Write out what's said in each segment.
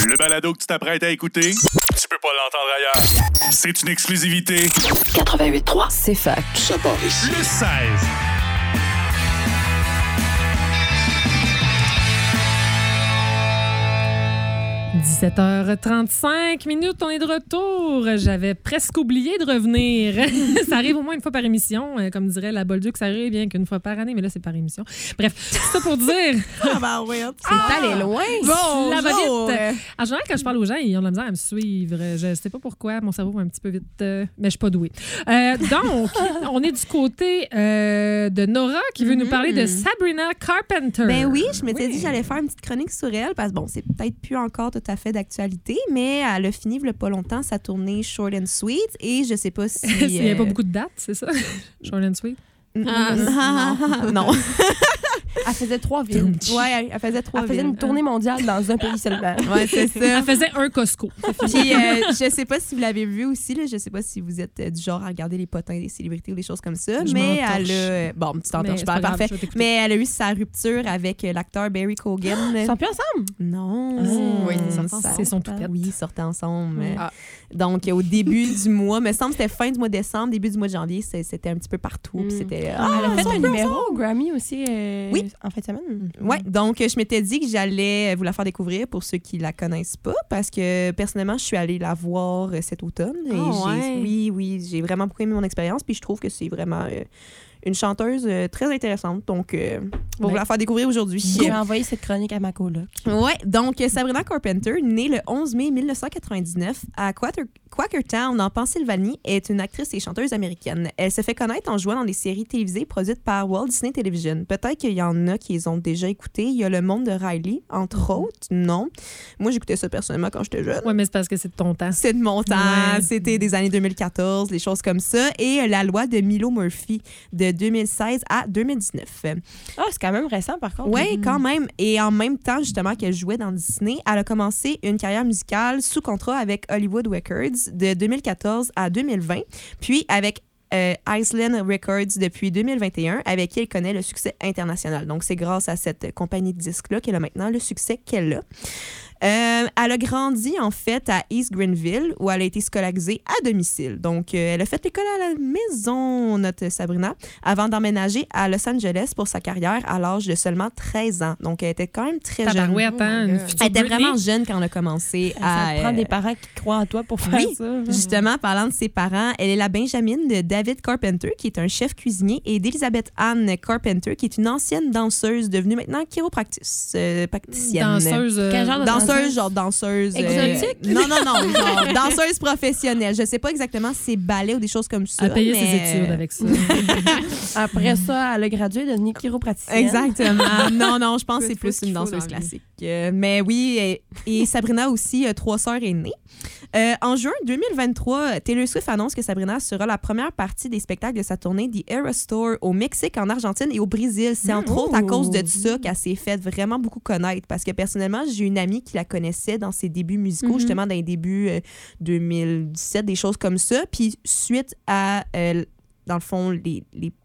Le balado que tu t'apprêtes à écouter, tu peux pas l'entendre ailleurs. C'est une exclusivité. 88.3, c'est fac. Ça part ici. Le 16. « 17h35 minutes, on est de retour. J'avais presque oublié de revenir. Ça arrive au moins une fois par émission. Comme dirait la Bolduc, ça arrive bien qu'une fois par année, mais là, c'est par émission. Bref, c'est ça pour dire. C'est allé loin. Bon, la va vite. En général, quand je parle aux gens, ils ont de la misère à me suivre. Je sais pas pourquoi, mon cerveau va un petit peu vite, mais je suis pas douée. Donc, on est du côté de Nora qui veut nous parler de Sabrina Carpenter. Ben oui, je m'étais dit que j'allais faire une petite chronique sur elle parce que bon, c'est peut-être plus encore tout à fait d'actualité, mais elle a fini il y a pas longtemps sa tournée Short and Sweet et je sais pas si... Il n'y a pas beaucoup de dates, c'est ça? Short and Sweet? Non. Elle faisait 3 villes. Ouais, elle faisait 3 villes. Elle faisait une tournée mondiale dans un pays seulement. Ouais, c'est ça. Elle faisait un Costco. Puis, je sais pas si vous l'avez vu aussi, là, je sais pas si vous êtes du genre à regarder les potins des célébrités ou des choses comme ça, mais elle a... Bon, tu t'entorches pas, parfait. Mais elle a eu sa rupture avec l'acteur Barry Keoghan. Ils sont plus ensemble? Non. Oui, c'est son toupette. Oui, ils sortaient ensemble. Ah. Donc, au début du mois, me semble que c'était fin du mois de décembre, début du mois de janvier, c'était un petit peu partout. Puis c'était... Elle a fait un numéro au Grammy aussi oui. en fin de semaine. Oui, donc je m'étais dit que j'allais vous la faire découvrir pour ceux qui la connaissent pas, parce que personnellement, je suis allée la voir cet automne. Et j'ai vraiment beaucoup aimé mon expérience, puis je trouve que c'est vraiment une chanteuse très intéressante. Donc, on va vous la faire découvrir aujourd'hui. J'ai envoyé cette chronique à ma coloc. Oui, donc Sabrina Carpenter, née le 11 mai 1999 à Quakertown, en Pennsylvanie, est une actrice et chanteuse américaine. Elle se fait connaître en jouant dans des séries télévisées produites par Walt Disney Television. Peut-être qu'il y en a qui les ont déjà écoutées. Il y a Le Monde de Riley, entre autres. Non. Moi, j'écoutais ça personnellement quand j'étais jeune. Oui, mais c'est parce que c'est de ton temps. C'est de mon temps. Ouais. C'était des années 2014, des choses comme ça. Et La Loi de Milo Murphy de 2016 à 2019. Ah, c'est quand même récent, par contre. Oui, quand même. Et en même temps, justement, qu'elle jouait dans Disney, elle a commencé une carrière musicale sous contrat avec Hollywood Records de 2014 à 2020, puis avec Island Records depuis 2021, avec qui elle connaît le succès international. Donc, c'est grâce à cette compagnie de disques-là qu'elle a maintenant le succès qu'elle a. Elle a grandi, en fait, à East Greenville, où elle a été scolarisée à domicile. Donc, elle a fait l'école à la maison, notre Sabrina, avant d'emménager à Los Angeles pour sa carrière à l'âge de seulement 13 ans. Donc, elle était quand même très jeune. Elle était vraiment jeune quand elle a commencé à... Ça prend des parents qui croient en toi pour faire ça. Justement, parlant de ses parents, elle est la benjamine de David Carpenter, qui est un chef cuisinier, et d'Elizabeth Ann Carpenter, qui est une ancienne danseuse devenue maintenant chiropracticienne. Danseuse. Quel genre de danseuse, genre danseuse... exotique? Non, genre danseuse professionnelle. Je sais pas exactement si c'est ballet ou des choses comme ça. Elle a payé mais... ses études avec ça. Après ça, elle a gradué, elle est devenue chiropraticienne. Exactement. Non, je pense que c'est plus une danseuse classique. Mais oui, et Sabrina aussi a 3 sœurs aînées. En juin 2023, Taylor Swift annonce que Sabrina sera la première partie des spectacles de sa tournée The Eras Tour au Mexique, en Argentine et au Brésil. C'est entre autres à cause de ça qu'elle s'est fait vraiment beaucoup connaître. Parce que personnellement, j'ai une amie qui la connaissait dans ses débuts musicaux, justement dans les débuts 2017, des choses comme ça. Puis suite à, dans le fond, les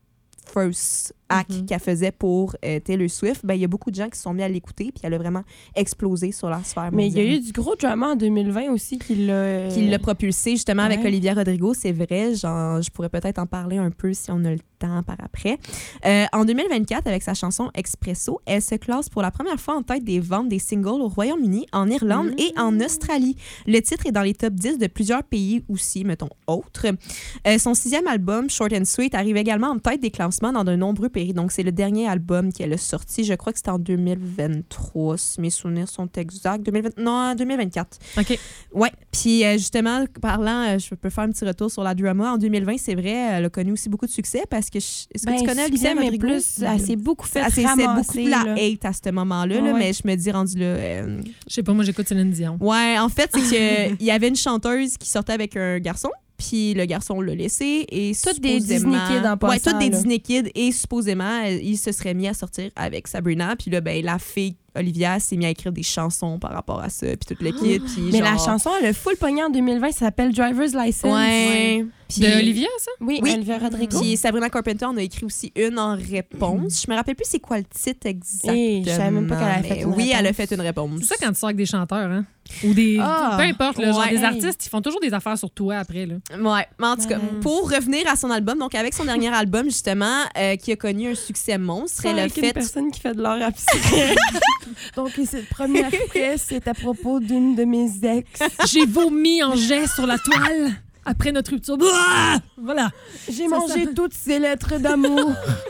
first act qu'elle faisait pour Taylor Swift, ben il y a beaucoup de gens qui se sont mis à l'écouter, puis elle a vraiment explosé sur la sphère mondiale. Mais il y a eu du gros drama en 2020 aussi qui l'a propulsé justement avec Olivia Rodrigo, c'est vrai. Genre, je pourrais peut-être en parler un peu si on a le temps par après. En 2024, avec sa chanson Expresso, elle se classe pour la première fois en tête des ventes des singles au Royaume-Uni, en Irlande et en Australie. Le titre est dans les top 10 de plusieurs pays aussi, mettons autres. Son 6e album, Short and Sweet, arrive également en tête des classements dans de nombreux pays. Donc, c'est le dernier album qu'elle a sorti. Je crois que c'était en 2023, si mes souvenirs sont exacts. 2024. OK. Ouais. Puis, justement, parlant, je peux faire un petit retour sur la drama. En 2020, c'est vrai, elle a connu aussi beaucoup de succès parce que... Est-ce que tu connais Olivia Rodrigo? Elle s'est beaucoup fait ramasser. C'est beaucoup la là. hate à ce moment-là, là, mais je me dis, rendu là... Je sais pas, moi, j'écoute Céline Dion. Ouais, en fait, c'est qu'il y avait une chanteuse qui sortait avec un garçon. Puis le garçon l'a laissé et toutes des Disney Kids en passant. Ouais, toutes des Disney Kids et supposément, il se serait mis à sortir avec Sabrina. Puis là, ben, la fille Olivia s'est mise à écrire des chansons par rapport à ça. Puis tout le kid. Puis mais genre... la chanson, elle a full pogné en 2020. Ça s'appelle Driver's License. Ouais. Puis, De Olivia, ça? Oui, Olivia Rodrigo. Puis Sabrina Carpenter en a écrit aussi une en réponse. Je me rappelle plus c'est quoi le titre exactement. Je savais même pas qu'elle avait fait une Oui, réponse. elle a fait une réponse. C'est ça quand tu sors avec des chanteurs, hein? Ou des. Peu importe, là, genre ouais. des artistes, ils font toujours des affaires sur toi après, là. Ouais, mais en tout cas, pour revenir à son album, donc avec son dernier album, justement, qui a connu un succès monstre, elle a avec une fait... personne qui fait de l'art abstrait. Donc, cette première pièce, c'est à propos d'une de mes ex. J'ai vomi en jet sur la toile après notre rupture. Bouah! Voilà. J'ai mangé toutes ces lettres d'amour.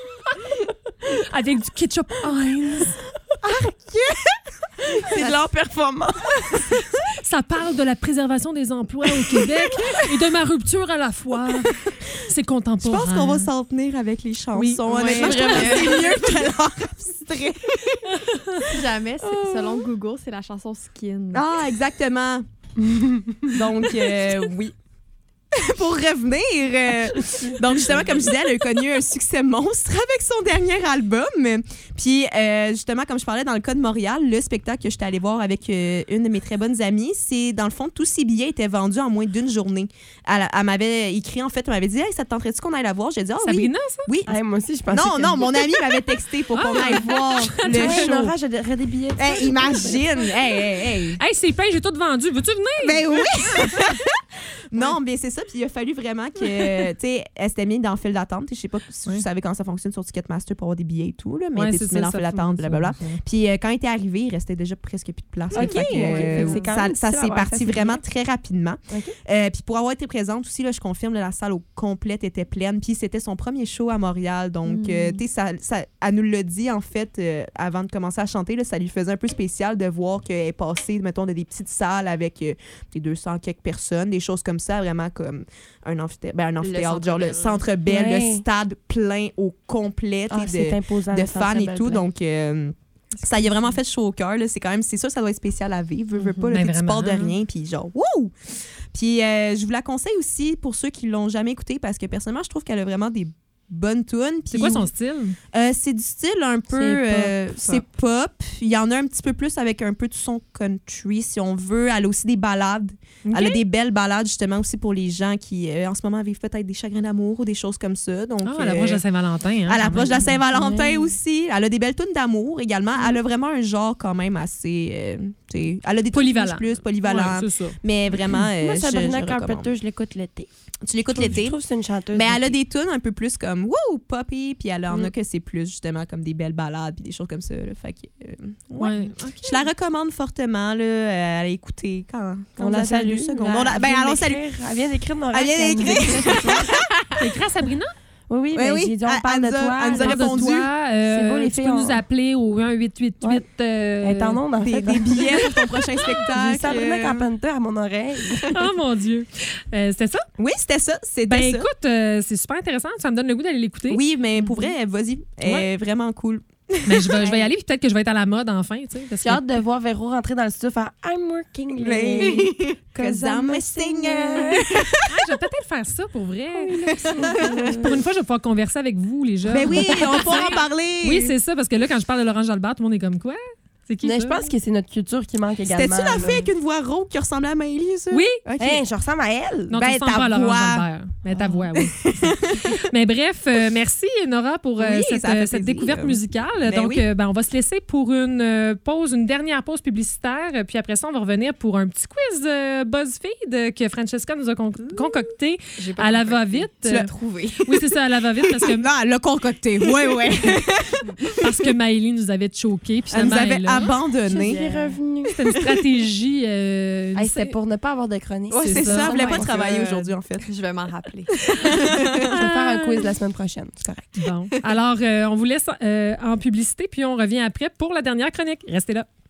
Avec du ketchup Heinz. C'est de l'art performant. Ça parle de la préservation des emplois au Québec et de ma rupture à la fois. C'est Je contemporain. pense qu'on va s'en tenir avec les chansons. Oui. Honnêtement, je trouve que c'est mieux que l'art abstrait. Jamais, selon Google, c'est la chanson Skin. Ah, exactement. Donc, oui. Pour revenir, donc justement, comme je disais, elle a connu un succès monstre avec son dernier album. Puis, justement, comme je parlais dans le cas de Montréal, le spectacle que j'étais allée voir avec une de mes très bonnes amies, c'est, dans le fond, tous ses billets étaient vendus en moins d'une journée. Elle m'avait écrit, en fait, elle m'avait dit « Hey, ça te tenterait-tu qu'on aille la voir? » J'ai dit « Ah oui. » Sabrina, ça? Oui. Hey, moi aussi, je pensais Non, mon amie m'avait texté pour qu'on aille voir le show. Nora, j'aurais des billets. Hey, imagine! Hey! Hey, c'est plein, j'ai tout vendu. Veux-tu venir? Ben oui! Non, mais c'est ça. Puis il a fallu vraiment que, tu sais, elle s'était mise dans le fil d'attente. Je sais pas si vous savez comment ça fonctionne sur Ticketmaster pour avoir des billets et tout, là, mais elle était dans le fil d'attente, blablabla. Puis quand elle était arrivée, il restait déjà presque plus de place. OK. Ça s'est parti vraiment très rapidement. Puis pour avoir été présente aussi, là, je confirme, la salle au complète était pleine. Puis c'était son premier show à Montréal. Donc, tu sais, elle nous l'a dit, en fait, avant de commencer à chanter, là, ça lui faisait un peu spécial de voir qu'elle est passée, mettons, de des petites salles avec des 200 quelques personnes, des choses comme ça, vraiment comme un amphithéâtre, genre le Centre Bell, le stade plein au complet de fans et tout. Donc, ça y a vraiment fait chaud au cœur. C'est quand même, c'est sûr, ça doit être spécial à vivre. Veux pas, là, tu pars de rien, puis genre, wouh! Puis je vous la conseille aussi pour ceux qui l'ont jamais écoutée, parce que personnellement, je trouve qu'elle a vraiment des bonne tune. C'est quoi son style? C'est du style un peu... C'est pop. Il y en a un petit peu plus avec un peu de son country, si on veut. Elle a aussi des ballades. Okay. Elle a des belles ballades, justement, aussi pour les gens qui, en ce moment, vivent peut-être des chagrins d'amour ou des choses comme ça. Donc, à l'approche de la Saint-Valentin. Hein, à l'approche de la Saint-Valentin aussi. Elle a des belles tunes d'amour également. Elle a vraiment un genre quand même assez... elle a des polyvalent. Plus polyvalent. Ouais, c'est ça. Mais vraiment, moi, Sabrina Carpenter, je l'écoute l'été. Tu l'écoutes l'été? Je trouve que c'est une chanteuse. Mais elle a des tunes un peu plus comme wouh, poppy, puis elle en a que c'est plus justement comme des belles ballades puis des choses comme ça. Là. Fait que, okay. Je la recommande fortement là, à l'écouter quand on la salue. Allons salut. Elle vient d'écrire dans Elle vient d'écrire. T'as écrit à Sabrina? Oui, mais j'ai dit on parle de toi. Elle nous a répondu. C'est beau, les filles. Tu peux nous appeler au 1-888. Elle est en onde, en fait. Des billets pour ton prochain spectacle. J'ai Sabrina Carpenter à mon oreille. Oh mon Dieu. C'était ça? Oui, c'était ça. Écoute, c'est super intéressant. Ça me donne le goût d'aller l'écouter. Oui, mais pour vrai, vas-y. Elle est vraiment cool. Mais je vais y aller, puis peut-être que je vais être à la mode enfin. J'ai hâte de voir Véro rentrer dans le studio faire I'm working late, 'cause I'm a singer. Je vais peut-être faire ça pour vrai. Pour une fois, je vais pouvoir converser avec vous, les jeunes. Ben oui, on pourra en parler. Oui, c'est ça, parce que là, quand je parle de Laurent Jalbert, tout le monde est comme quoi? C'est qui, mais ça? Je pense que c'est notre culture qui manque également. C'était-tu la fille avec une voix rauque qui ressemblait à Maëlie, ça? Oui. Okay. Hey, je ressemble à elle. Non, tu ressembles pas à Laurent Jalbert. Mais ta voix, oui. Mais bref, merci Nora pour cette découverte musicale. Donc, on va se laisser pour une dernière pause publicitaire. Puis après ça, on va revenir pour un petit quiz BuzzFeed que Francesca nous a concocté à la va-vite. Tu l'as trouvé. Oui, c'est ça, à la va-vite. Parce que... Non, elle l'a concocté. Oui. Parce que Maëlie nous avait choqué. Puis elle nous avait abandonné. Je suis revenue. C'était une stratégie. C'était pour ne pas avoir de chronique. Oui, c'est ça. Elle voulait pas travailler aujourd'hui, en fait. Je vais m'en rappeler. Je vais faire un quiz la semaine prochaine. C'est correct. Bon. Alors, on vous laisse en publicité, puis on revient après pour la dernière chronique. Restez là.